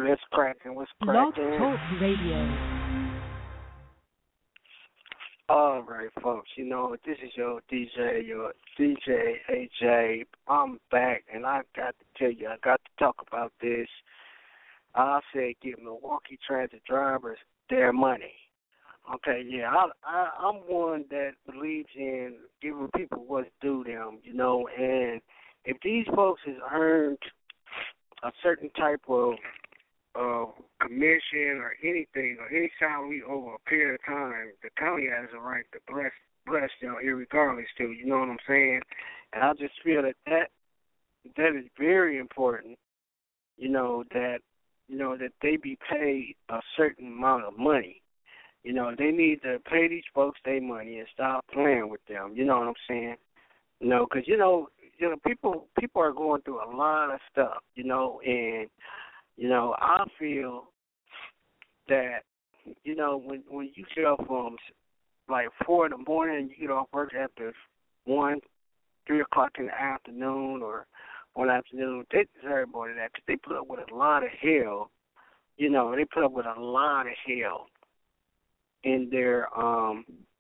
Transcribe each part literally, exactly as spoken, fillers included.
Let's cracking. What's Blog cracking? Talk Radio. All right, folks. You know, this is your D J, your D J A J. I'm back, and I got to tell you, I got to talk about this. I said give Milwaukee Transit drivers their money. Okay, yeah, I, I, I'm one that believes in giving people what's due them, you know, and if these folks has earned a certain type of uh, commission or anything or any salary over a period of time, the county has a right to bless, bless them irregardless to, you know what I'm saying? And I just feel that that, that is very important, you know, that, you know, that they be paid a certain amount of money. You know, they need to pay these folks their money and stop playing with them. You know what I'm saying? You know, because, you know, you know, people people are going through a lot of stuff, you know, and, you know, I feel that, you know, when when you get up from, like, four in the morning and you get off work after one, three o'clock in the afternoon or one afternoon, they deserve more than that because they put up with a lot of hell. You know, they put up with a lot of hell in their um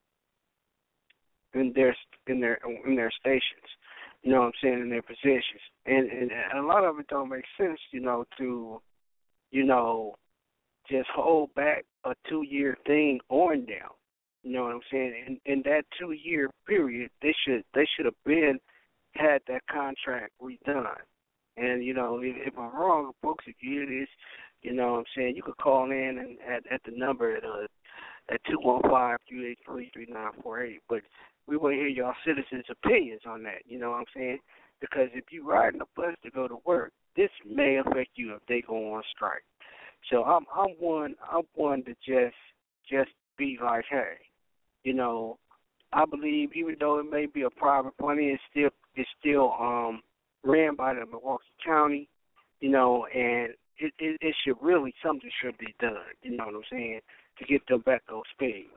in their in their in their stations, you know what I'm saying, in their positions, and, and and a lot of it don't make sense, you know, to you know just hold back a two year thing on them, you know what I'm saying. In, in that two year period, they should they should have been had that contract redone, and you know if, if I'm wrong, folks, if you hear this, you know what I'm saying, you could call in and at, at the number at uh, at two one five, three eight three, three nine four eight. But we want to hear y'all citizens' opinions on that, you know what I'm saying? Because if you riding a bus to go to work, this may affect you if they go on strike. So I'm I'm one I'm one to just just be like, hey, you know, I believe even though it may be a private money, it's still it's still um ran by the Milwaukee County, you know, and it, it, it should really something should be done, you know what I'm saying, to get them back on speed.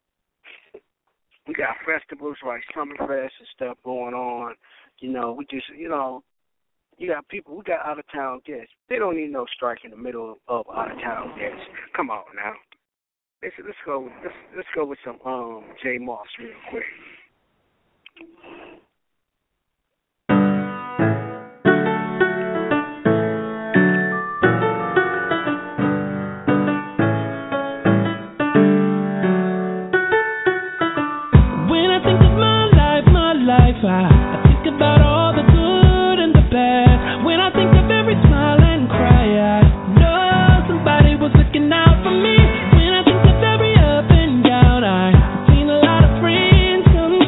We got festivals like Summerfest and stuff going on. You know, we just, you know, you got people, we got out-of-town guests. They don't need no strike in the middle of out-of-town guests. Come on now. Let's, let's go let's, let's go with some um J Moss real quick. I, I think about all the good and the bad. When I think of every smile and cry, I know somebody was looking out for me. When I think of every up and down, I've seen a lot of friends come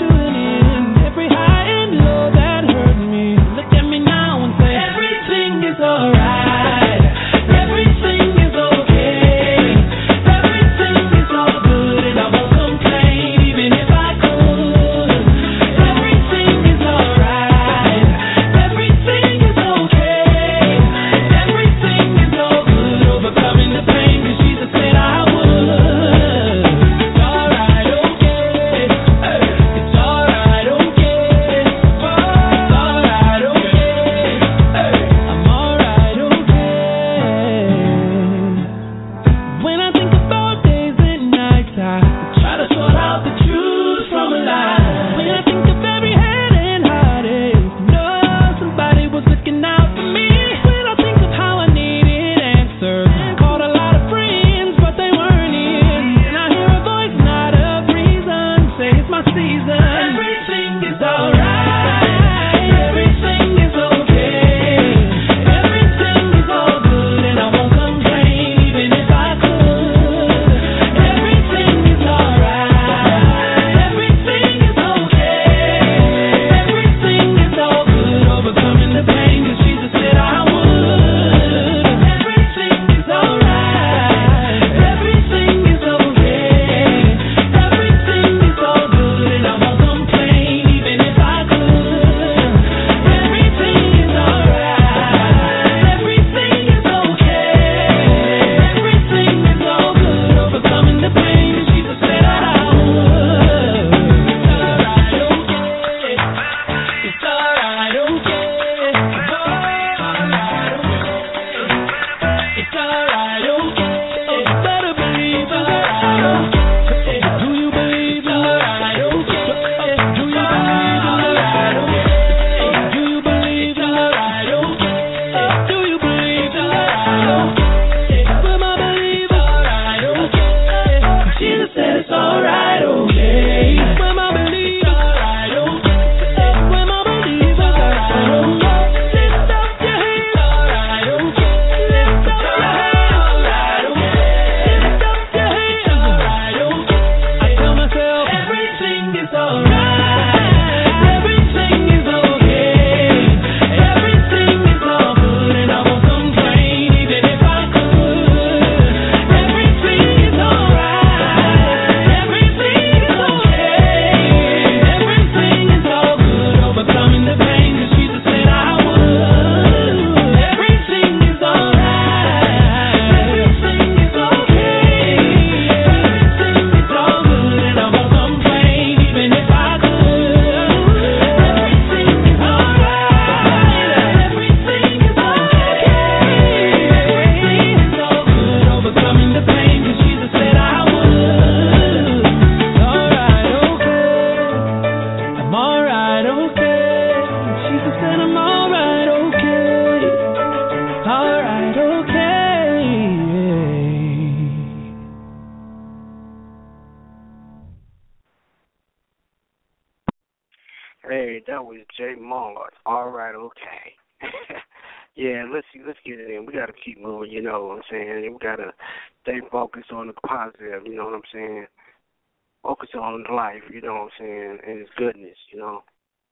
know is J Mars. All right, okay. Yeah, let's let's get it in. We gotta keep moving, you know what I'm saying? We gotta stay focused on the positive, you know what I'm saying? Focus on life, you know what I'm saying, and its goodness, you know.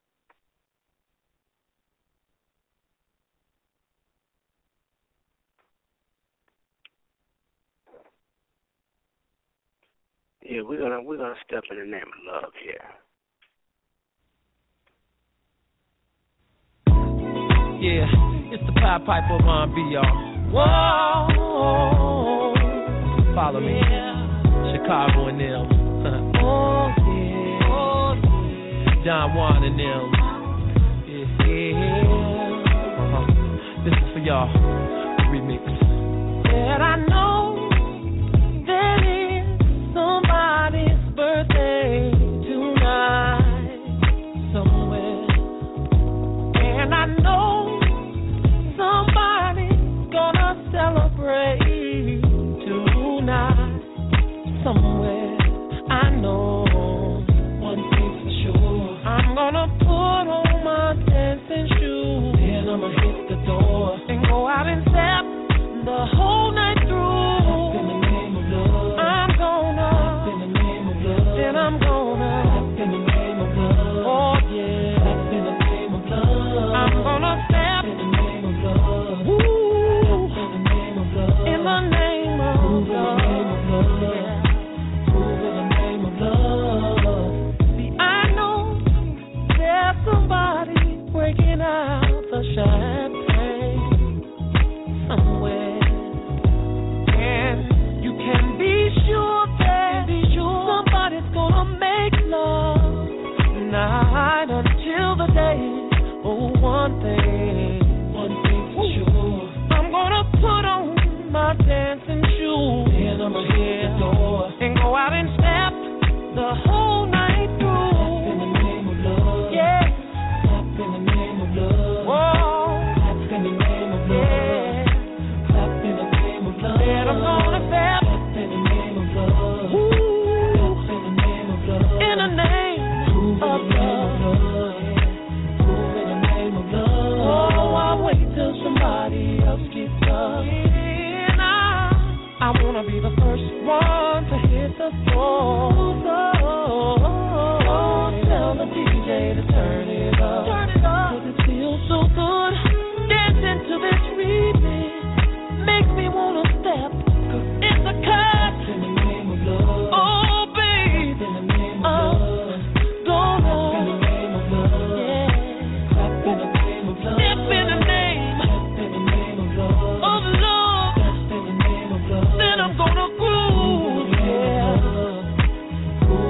Yeah, we're gonna we're gonna step in the name of love here. Yeah, it's the Pied Piper of R and B, y'all. Whoa, follow me, Chicago and them. Oh yeah, oh yeah. Don Juan and them. Yeah, yeah. Uh-huh. This is for y'all. Remix. And I know that it's somebody's birthday tonight somewhere, and I know somebody's gonna celebrate tonight somewhere. I know one thing for sure. I'm gonna put on my dancing shoes, then I'ma hit the door and go out and step the whole night through. In the name of love, I'm gonna. In the name of love, then I'm gonna. In the name of love, oh yeah. In the name of love, I'm gonna step. In the name of love, woo. In the name of love, in the name of love, yeah. Move in the name of love. See, I know there's somebody breaking out the champagne somewhere, and you can be sure that somebody's gonna make love night until the day. Oh, one thing, one thing for sure. I'm gonna put on my dancing shoes, and I'ma hit the door and go out and step the whole night through. Step in the name of love, yeah. Step in the name of love, whoa. Step in the name of love, yeah. Step in the name of love, and I'm gonna step. Step in the name of love, woo. Step in the name of love, in the name of love, move in the name of love. Oh, I wait till somebody else gets up. And I, I wanna be the first one to hit the floor. Oh, tell the D J to turn it up. Turn it up. 'Cause it feels so good. Dancing to this remix makes me wanna step. 'Cause it's a cut. In the name of love. Oh, babe. In the name of love. Gonna. In the name of love. Yeah. Clap in the name of love. Step in the name. Step in the name of love. Of love. Step in the name of love. Then I'm gonna groove. Yeah. Groove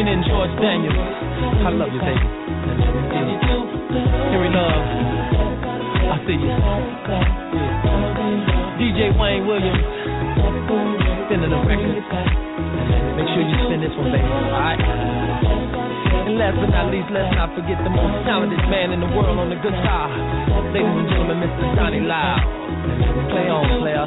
Trina and George Daniels. I love you, baby. Henry Love. I see you. Yeah. D J Wayne Williams. Sending the record. Make sure you spin this one, baby. Alright? And last but not least, let's not forget the most talented man in the world on the guitar. Ladies and gentlemen, Mister Donnie Lyle. Play on, player.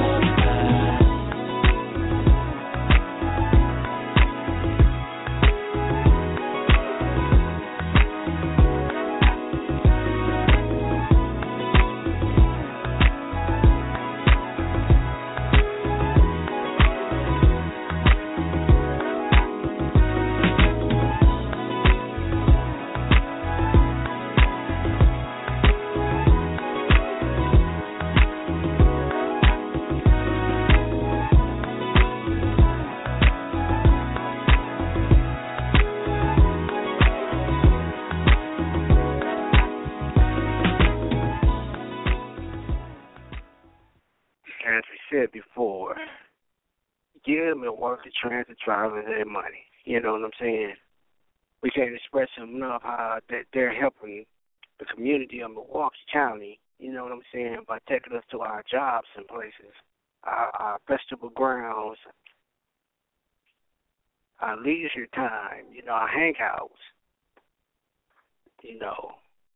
Before, give Milwaukee Transit drivers their money. You know what I'm saying? We can't express enough how that they're helping the community of Milwaukee County, you know what I'm saying, by taking us to our jobs and places, our, our festival grounds, our leisure time, you know, our hangouts, you know.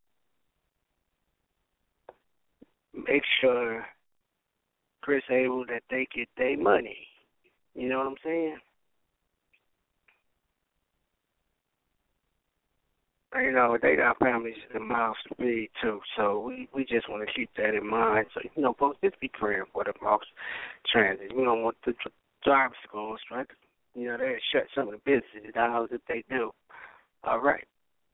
Make sure Chris able that they get their money. You know what I'm saying? You know, they got families and mouths to feed too, so we, we just want to keep that in mind. So, you know, folks, just be praying for the Milwaukee Transit. We don't want the drivers to go on strike. You know, they shut some of the businesses down if they do. All right.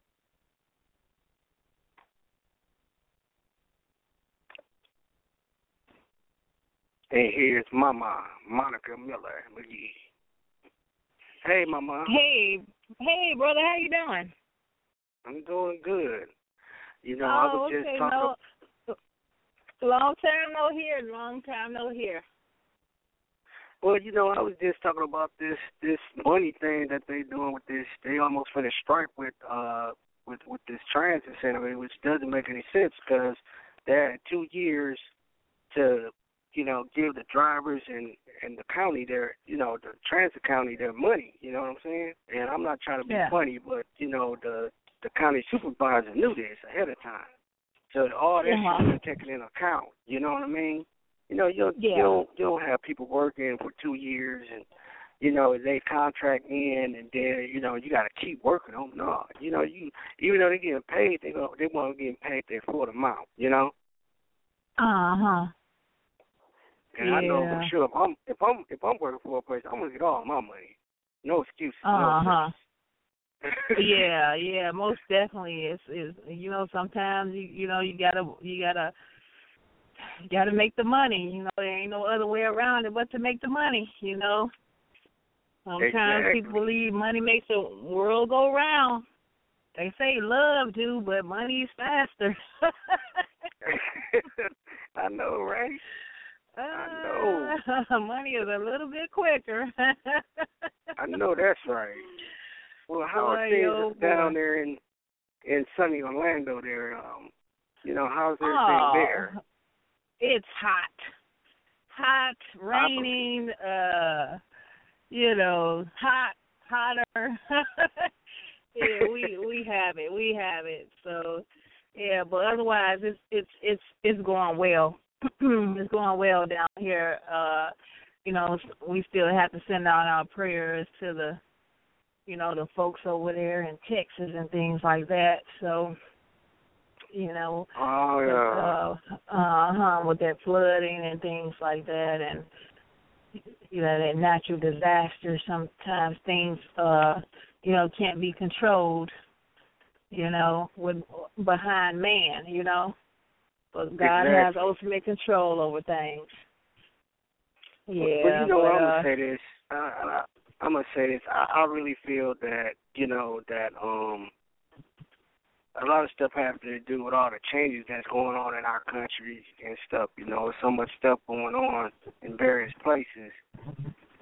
And here's Mama, Monica Miller McGee. Hey, Mama. Hey, hey, brother, how you doing? I'm doing good. You know, oh, I was okay, just talking. No, long time no hear, long time no hear. Well, you know, I was just talking about this this money thing that they doing with this. They almost finished strike with uh with with this transit center, which doesn't make any sense because they had two years to, you know, give the drivers and, and the county their, you know, the transit county their money, you know what I'm saying? And I'm not trying to be yeah. funny, but, you know, the the county supervisor knew this ahead of time. So all that uh-huh. should be taken into account, you know what I mean? You know, you don't, yeah. you don't you don't have people working for two years and, you know, they contract in and then, you know, you got to keep working on them. No, you know, you even though they're getting paid, they go, they want to get paid their full amount, you know? Uh-huh. And yeah. I know for sure if I'm if I'm if I'm working for a place, I'm gonna get all my money. No excuses. Uh huh. No yeah, yeah, most definitely. It's is you know sometimes you you know you gotta you gotta you gotta make the money. You know there ain't no other way around it but to make the money. You know. Sometimes exactly. people believe money makes the world go round. They say love do, but money is faster. I know, right? I know. Uh, money is a little bit quicker. I know that's right. Well, how are Boy, things oh, down boy. there in in sunny Orlando? There, um, you know, how's everything oh, there? It's hot, hot, raining. Uh, you know, hot, hotter. yeah, we we have it. We have it. So, yeah, but otherwise, it's it's it's it's going well. It's going well down here. Uh, you know, we still have to send out our prayers to the, you know, the folks over there in Texas and things like that. So, you know, oh yeah, uh, uh huh, with that flooding and things like that, and you know, that natural disaster. Sometimes things, uh, you know, can't be controlled. You know, with behind man. You know. But God exactly. has ultimate control over things. Yeah. Well, you know, but, I'm uh, gonna say this. I, I, I'm gonna say this. I, I really feel that you know that um a lot of stuff has to do with all the changes that's going on in our country and stuff. You know, so much stuff going on in various places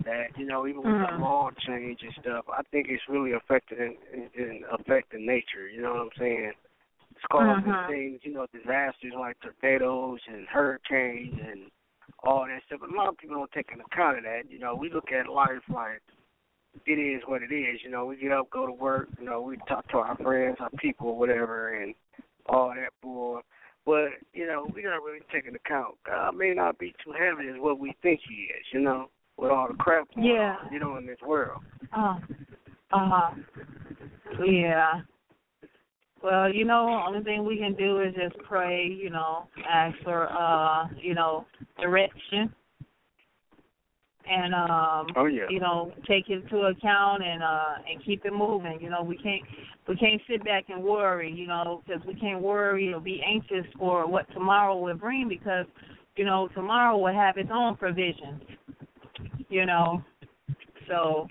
that. You know, even with mm-hmm. the law change and stuff, I think it's really affecting in affecting nature. You know what I'm saying? It's causing mm-hmm. things, you know, disasters like tornadoes and hurricanes and all that stuff. But a lot of people don't take into account of that. You know, we look at life like it is what it is. You know, we get up, go to work. You know, we talk to our friends, our people, whatever, and all that bull. But, you know, we don't really take into account. God may not be too heavy as what we think he is, you know, with all the crap going yeah. on, you know, in this world. Uh, uh-huh. Yeah. Well, you know, only thing we can do is just pray, you know, ask for, uh, you know, direction. And um, oh, yeah. you know, take it into account and uh, and keep it moving. You know, we can't we can't sit back and worry. You know, because we can't worry or be anxious for what tomorrow will bring, because you know tomorrow will have its own provisions. You know, so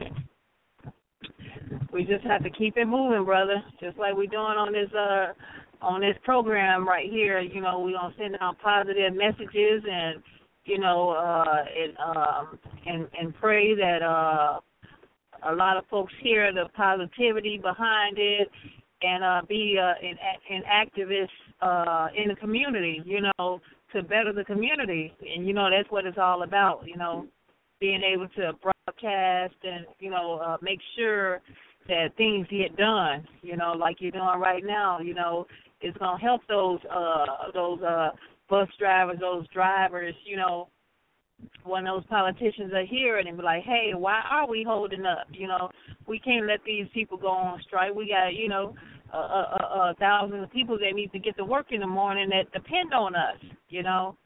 we just have to keep it moving, brother. Just like we're doing on this uh on this program right here. You know, we're gonna send out positive messages and. You know, uh, and, um, and and pray that uh, a lot of folks hear the positivity behind it, and uh, be uh, an, an activist uh, in the community. You know, to better the community, and you know that's what it's all about. You know, being able to broadcast and you know uh, make sure that things get done. You know, like you're doing right now. You know, it's gonna help those uh, those. Uh, bus drivers, those drivers, you know, when those politicians are here and they be like, hey, why are we holding up? You know, we can't let these people go on strike. We got, you know, a, a, a, a thousand of people that need to get to work in the morning that depend on us, you know.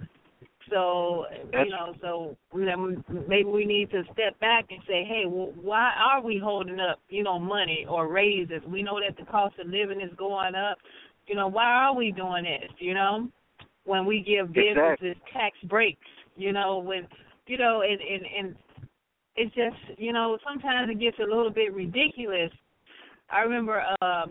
So, That's, you know, so maybe we need to step back and say, hey, well, why are we holding up, you know, money or raises? We know that the cost of living is going up. You know, why are we doing this, you know? When we give businesses exactly. tax breaks, you know, when, you know, and, and, and it's just, you know, sometimes it gets a little bit ridiculous. I remember uh,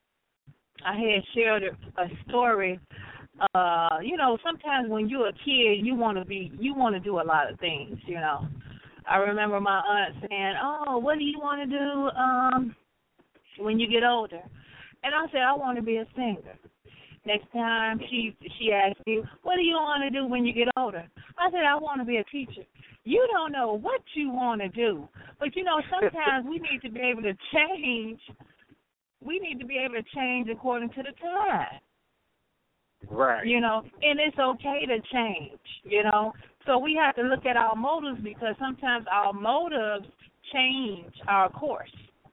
I had shared a, a story. Uh, you know, sometimes when you're a kid, you want to be, you want to do a lot of things, you know. I remember my aunt saying, oh, what do you want to do um, when you get older? And I said, I want to be a singer. Next time she she asked me, what do you want to do when you get older? I said, I want to be a teacher. You don't know what you want to do. But, you know, sometimes we need to be able to change. We need to be able to change according to the time. Right. You know, and it's okay to change, you know. So we have to look at our motives, because sometimes our motives change our course.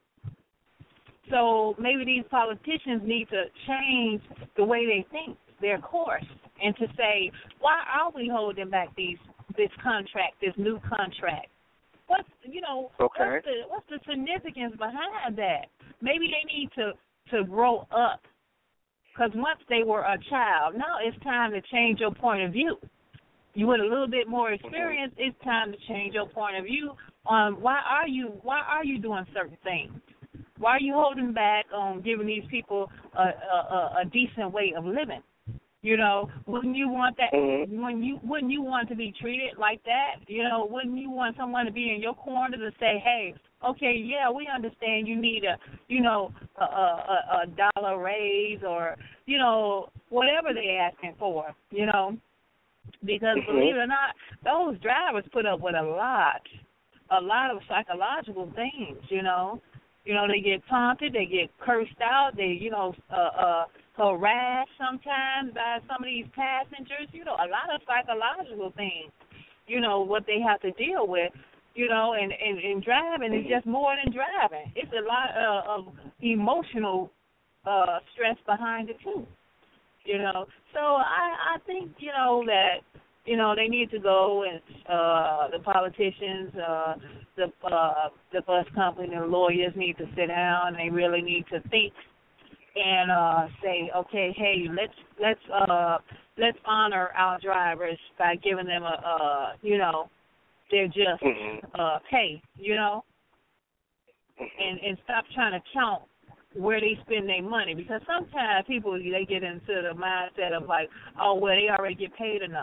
So maybe these politicians need to change the way they think, their course, and to say, why are we holding back these this contract, this new contract? What's you know okay. what's the what's the significance behind that? Maybe they need to to grow up, because once they were a child, now it's time to change your point of view. You with a little bit more experience, it's time to change your point of view on why are you why are you doing certain things. Why are you holding back on giving these people a, a, a decent way of living? You know, wouldn't you want that? Mm-hmm. When you wouldn't you want to be treated like that? You know, wouldn't you want someone to be in your corner to say, hey, okay, yeah, we understand you need a, you know, a, a, a dollar raise or, you know, whatever they're asking for, you know, because mm-hmm. believe it or not, those drivers put up with a lot, a lot of psychological things, you know. You know, they get taunted, they get cursed out, they, you know, uh, uh, harassed sometimes by some of these passengers, you know, a lot of psychological things, you know, what they have to deal with, you know, and, and, and driving is just more than driving. It's a lot uh, of emotional uh, stress behind it, too, you know. So I, I think, you know, that, you know, they need to go and uh, the politicians, uh, the uh, the bus company, the lawyers need to sit down. They really need to think and uh, say, okay, hey, let's let's uh, let's honor our drivers by giving them a, a you know, their just mm-hmm. uh, pay, you know, and and stop trying to count where they spend their money, because sometimes people, they get into the mindset of like, oh, well, they already get paid enough.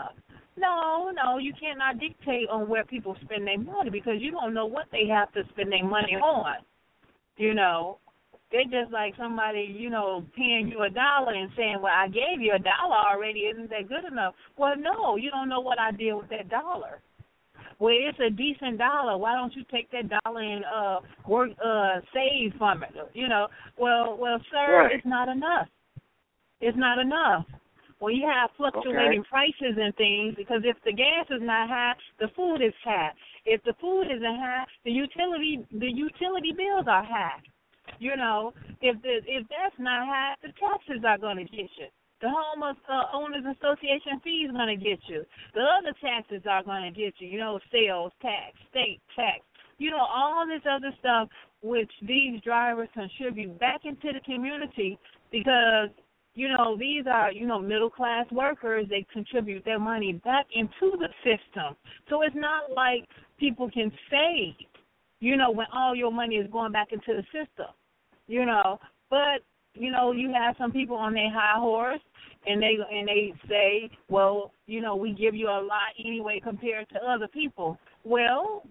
No, no, you cannot dictate on where people spend their money because you don't know what they have to spend their money on. You know, they just like somebody, you know, paying you a dollar and saying, well, I gave you a dollar already. Isn't that good enough? Well, no, you don't know what I did with that dollar. Well, it's a decent dollar. Why don't you take that dollar and uh work uh save from it? You know, well, well, sir, Right. it's not enough. It's not enough. When you have fluctuating Okay. prices and things, because if the gas is not high, the food is high. If the food isn't high, the utility the utility bills are high. You know, if the if that's not high, the taxes are going to get you. The home uh, owners association fee is going to get you. The other taxes are going to get you. You know, sales tax, state tax. You know, all this other stuff which these drivers contribute back into the community because, you know, these are, you know, middle-class workers. They contribute their money back into the system. So it's not like people can save, you know, when all your money is going back into the system, you know. But, you know, you have some people on their high horse, and they and they say, well, you know, we give you a lot anyway compared to other people. Well,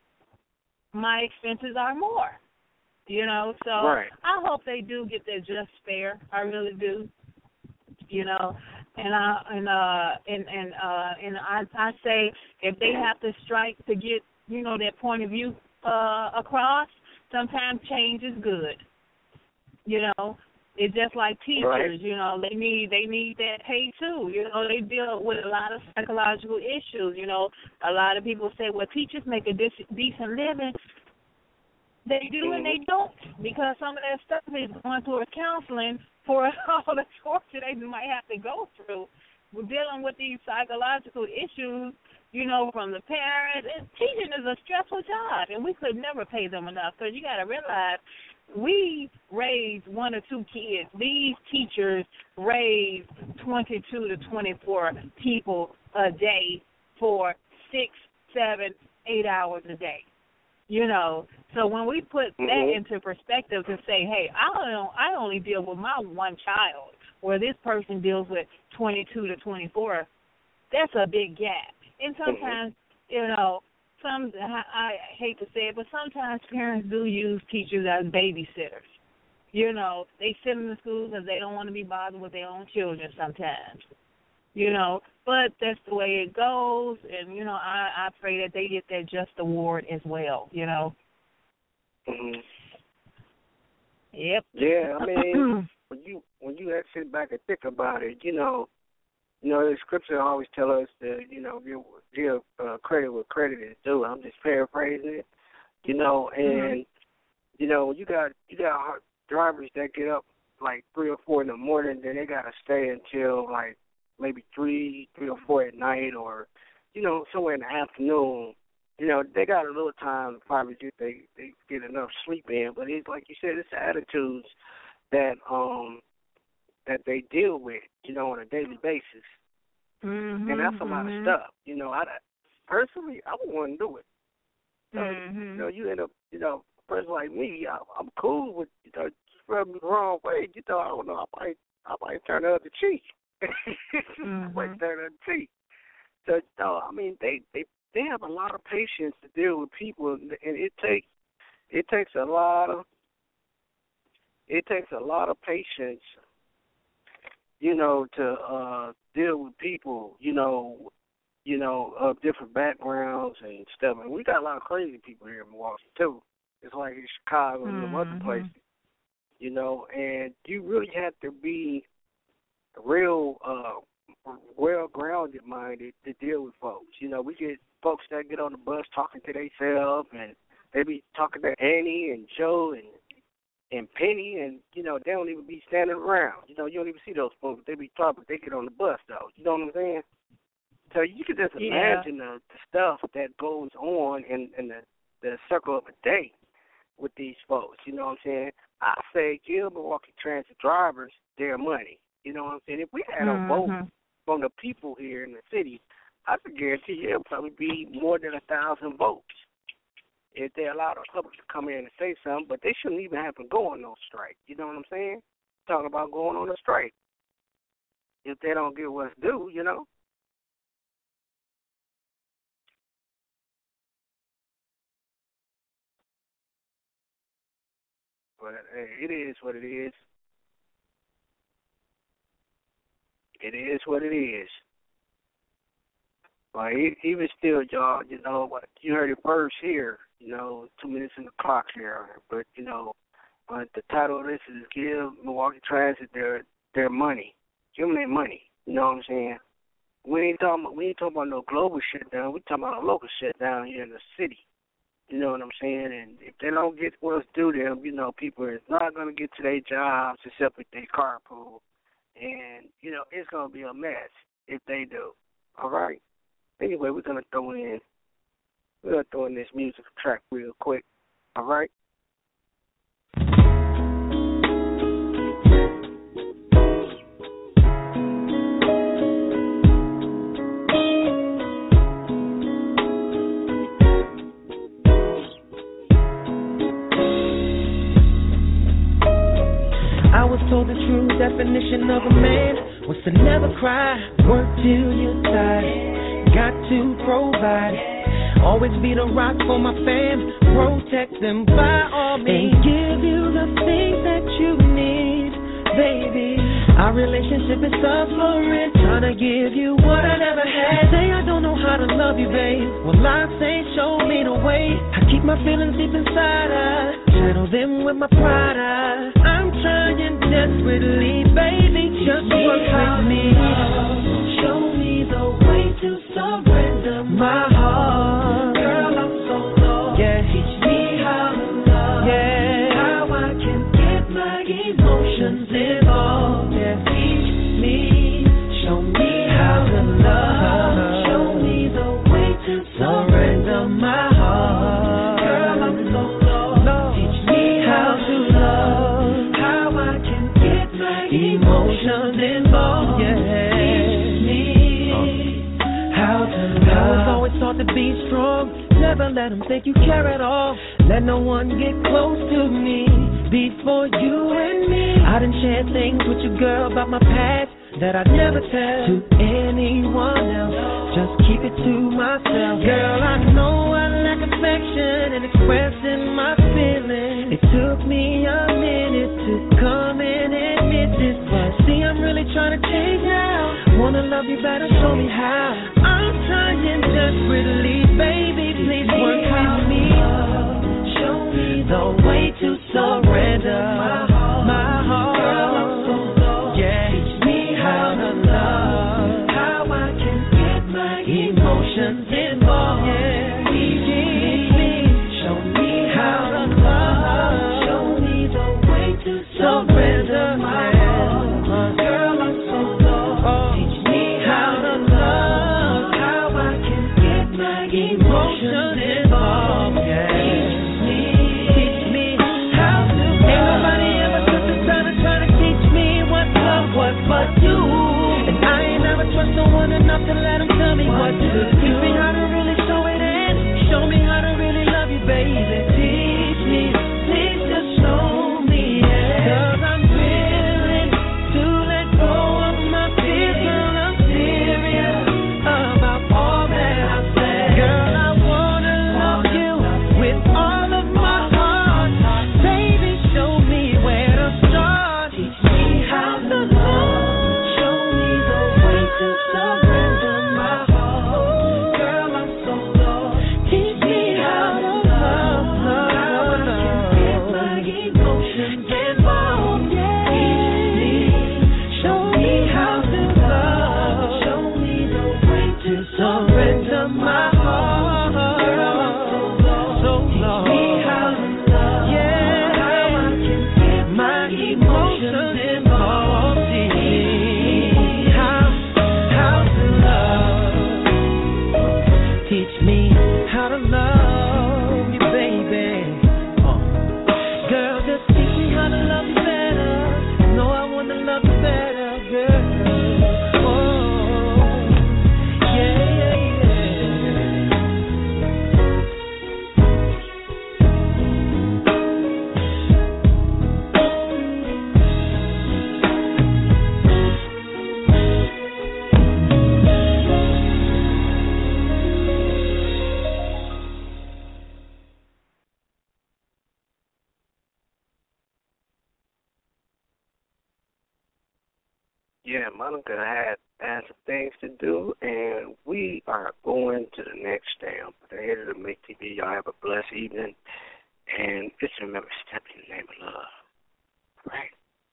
my expenses are more. You know, so Right. I hope they do get their just fare. I really do. You know, and I and uh and and uh and I I say if they have to strike to get, you know, their point of view uh across, sometimes change is good. You know, it's just like teachers. Right. You know, they need they need that pay too. You know, they deal with a lot of psychological issues. You know, a lot of people say, well, teachers make a de- decent living. They do and they don't, because some of that stuff is going towards counseling for all the torture they might have to go through. We're dealing with these psychological issues, you know, from the parents. And teaching is a stressful job, and we could never pay them enough because you got to realize we raise one or two kids. These teachers raise twenty-two to twenty-four people a day for six, seven, eight hours a day. You know, so when we put that Mhm. into perspective to say, hey, I don't, I only deal with my one child, where this person deals with twenty-two to twenty-four, that's a big gap. And sometimes, you know, some I, I hate to say it, but sometimes parents do use teachers as babysitters. You know, they sit in the school because they don't want to be bothered with their own children sometimes. You know, but that's the way it goes, and, you know, I, I pray that they get their just award as well, you know. Mhm. Yep. Yeah, I mean, when you when you have to sit back and think about it, you know, you know, the scripture always tell us to, you know, give, give uh, credit where credit is due. I'm just paraphrasing it, you know, and Mm-hmm. you know, you got you got drivers that get up like three or four in the morning, then they gotta stay until like maybe three, three or four at night, or you know, somewhere in the afternoon. You know, they got a little time to probably get they they get enough sleep in, but it's like you said, it's the attitudes that um that they deal with, you know, on a daily basis, Mm-hmm. and that's a lot of Mm-hmm. stuff. You know, I personally I wouldn't want to do it. So, Mm-hmm. you know, you end up, you know, a person like me, I, I'm cool with, you know, just rub me the wrong way. You know, I don't know, I might, I might turn the other cheek. I might Mm-hmm. turn the other cheek. So, no, I mean, they, they, they have a lot of patience to deal with people, and it takes, it takes a lot of, it takes a lot of patience, you know, to uh, deal with people, you know, you know, of different backgrounds and stuff. And we got a lot of crazy people here in Milwaukee, too. It's like in Chicago and some other Mm-hmm. places, you know, and you really have to be real uh, well-grounded minded to deal with folks. You know, we get folks that get on the bus talking to themselves, and they be talking to Annie and Joe and and Penny, and, you know, they don't even be standing around. You know, you don't even see those folks. They be talking, but they get on the bus, though. You know what I'm saying? So you can just Yeah. imagine the, the stuff that goes on in, in the, the circle of a day with these folks. You know what I'm saying? I say give Milwaukee Transit drivers their money. You know what I'm saying? If we had a vote Mm-hmm. from the people here in the city, I can guarantee you it'll probably be more than a thousand votes if they allow the public to come in and say something. But they shouldn't even have to go on no strike. You know what I'm saying? Talking about going on a strike if they don't get what's due, you know? but hey, it is what it is. It is what it is. But even still, y'all, you know, what you heard it first here, you know, two minutes in the clock here. But, you know, but the title of this is Give Milwaukee Transit their their money. Give them their money. You know what I'm saying? We ain't talking about, we ain't talking about no global shutdown. We talking about a local shutdown here in the city. You know what I'm saying? And if they don't get what's due them, you know, people is not going to get to their jobs except if they carpool. And, you know, it's going to be a mess if they do. All right? Anyway, we're going to throw in, we're going to throw in this music track real quick. All right? I was told the true definition of a man was to never cry, work till you're tired, got to provide, always be the rock for my fam, protect them by all means, and give you the things that you need, baby. Our relationship is suffering, trying to give you what I never had. Say I don't know how to love you, babe. Well, I say show me the way. I keep my feelings deep inside, I channel them with my pride. I, I'm trying desperately, baby, just work with me. Show me the way to surrender my heart. Girl, I'm so lost. Yeah. Teach me how to love. Yeah. How I can get my emotions involved. Yeah. Teach me, show me how to love. Show me the way to surrender my heart. Girl, I'm so lost. Teach me how to love. How I can get my emotions involved. Yeah. Teach me how to love. I was always taught to be strong. Never let them think you care at all. Let no one get close to me before you and me. I done shared things with you, girl, about my past that I'd never tell to anyone else. Just keep it to myself. Girl, I know I lack affection and expressing my feelings. It took me a minute to come and admit this, but see, I'm really trying to change now. Wanna love you better, show me how. I'm trying desperately, baby, please work with me. Show me the way to surrender my heart. My heart. Girl, I'm so lost. Yeah. Teach me how to love. How I can get my emotions involved. Yeah. Teach me. Show me how to love. Show me the way to surrender my heart. Girl, I'm so lost. Teach me how to love. How I can get my emotions involved. Yeah. But you, and I ain't never trust no one enough to let them tell me what to do. Teach me how to really show it in. Show me how to really love you, baby. Teach me, please just show me, yeah. Cause I'm willing to let go of my fears, girl, I'm serious about all that I said. Girl, I wanna love you with all of my heart. Baby, show me where to start. Teach me how to love. yeah, Monica had had some things to do, and we are going to the next stamp. The head of the Make T V. Y'all have a blessed evening, and just remember, step in the name of love. All right.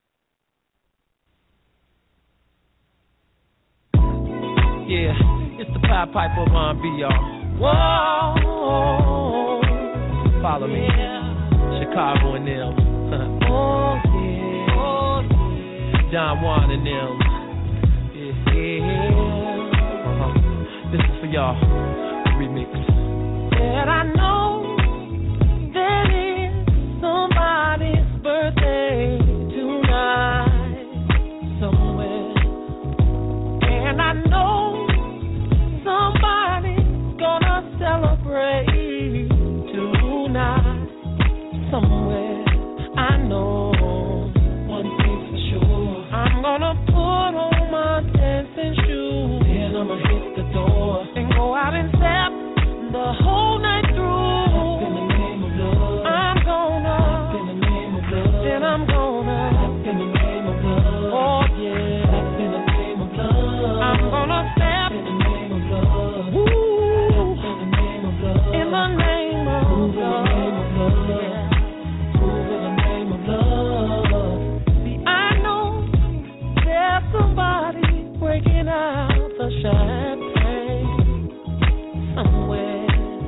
Yeah, it's the Pied Piper of R and B, y'all. Whoa, follow me, Chicago and them. Oh yeah, oh yeah. Don Juan and them. Yeah, yeah. Uh-huh. This is for y'all. Remix. And I know that it's somebody's birthday tonight somewhere, and I know somebody's gonna celebrate tonight somewhere. I know one thing for sure. I'm gonna put on my dancing shoes, then I'ma hit the door and go out and step the whole night through. In the name of love, I'm gonna. In the name of love, then I'm gonna. In the name of love, oh yeah. In the name of love, I'm gonna step. In the name of love, woo. In the name of love, in the name of love, yeah. Move in the name of love. See, I know there's somebody breaking out the champagne somewhere,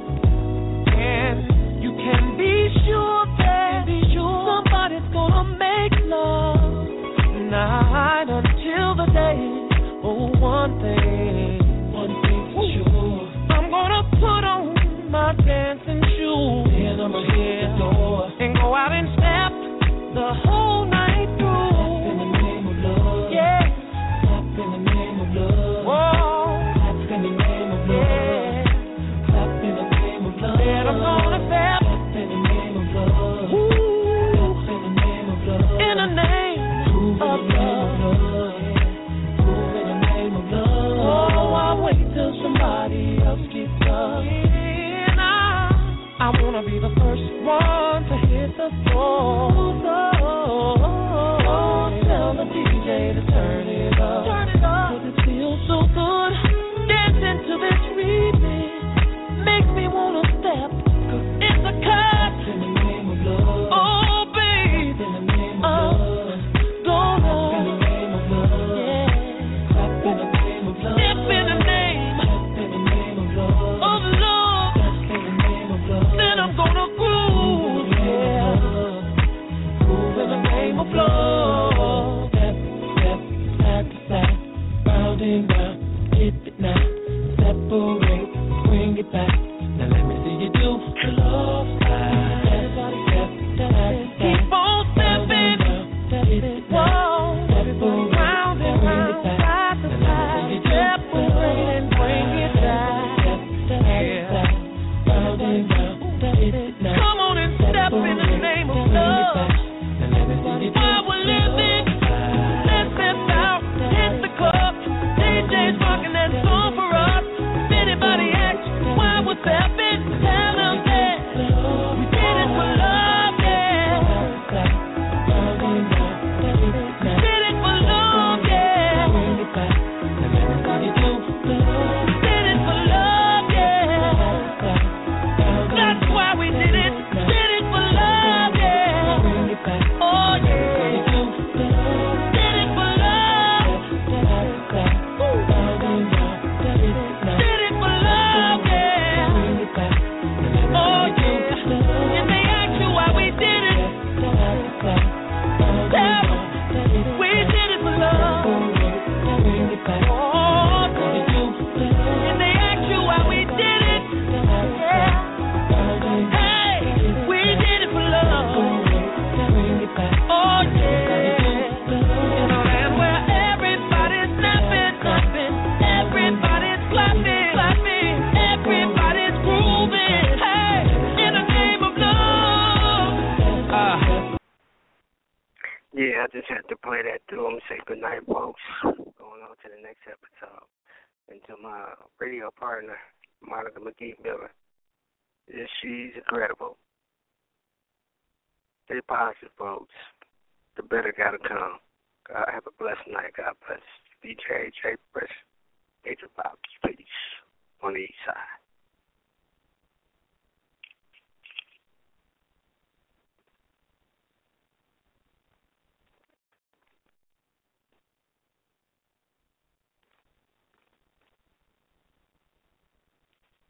and you can be sure that somebody's gonna make love night until the day. Oh, one thing, one thing for sure. I'm gonna put on my dancing shoes, and I'ma hit the door and go out and step the whole night through. Step in the name of love, yeah. Step in the name of love, whoa. Step in the name of love, yeah. Step in the name of love, and I'm gonna step. Step in the name of love, woo. Step in the name of love, in the name of love, move in the name of love. Oh, I wait till somebody else gets up. And I, I wanna be the first one to hit the floor. So tell the D J to turn it up. Turn it up. 'Cause it feels so good. Dancing to this remix makes me wanna step. 'Cause it's a cut. In the name of love. Oh, babe. In the name of love. Don't know. In the name of love. Yeah. Clap in the name of love. Step in the name. Step in the name of love. Of love. Step in the name of love. Then I'm gonna groove. Yeah. Move in the name of love. Step, step, side to side, round and round, hit it now, separate, bring it back. Now let me see you do the love slide. Everybody step, side to side, keep on stepping, hit it now, separate, round and round, side to side, separate and bring it back. Step, step, side, round and round, hit it now. Come on and step in the name of love. While we're living, let's step out, hit the club. D J's rocking that song for us. If anybody asks why we're stepping, tell them that we did it for love, yeah. We did it for love, yeah. We did it for love, yeah. That's why we did it. Did it for love, yeah. Oh yeah. Did it for love. Woo. Did it for love, yeah. Oh yeah. And they ask you why we did it, tell them we did it for love. Oh, and they ask you why we did it, yeah. Hey, we did it for love. Oh yeah. You know, and where everybody's snapping, snapping, everybody's clapping, clapping, everybody's grooving. Hey, in the name of love. Uh, Yeah, I just had to play that to them. Say goodnight, folks. Going on to the next episode. And to my radio partner, Monica McGee Miller. Yes, she's incredible. Stay positive, folks. The better gotta come. God have a blessed night. God bless. D J A J Press, Major Bob's Peace on the east side.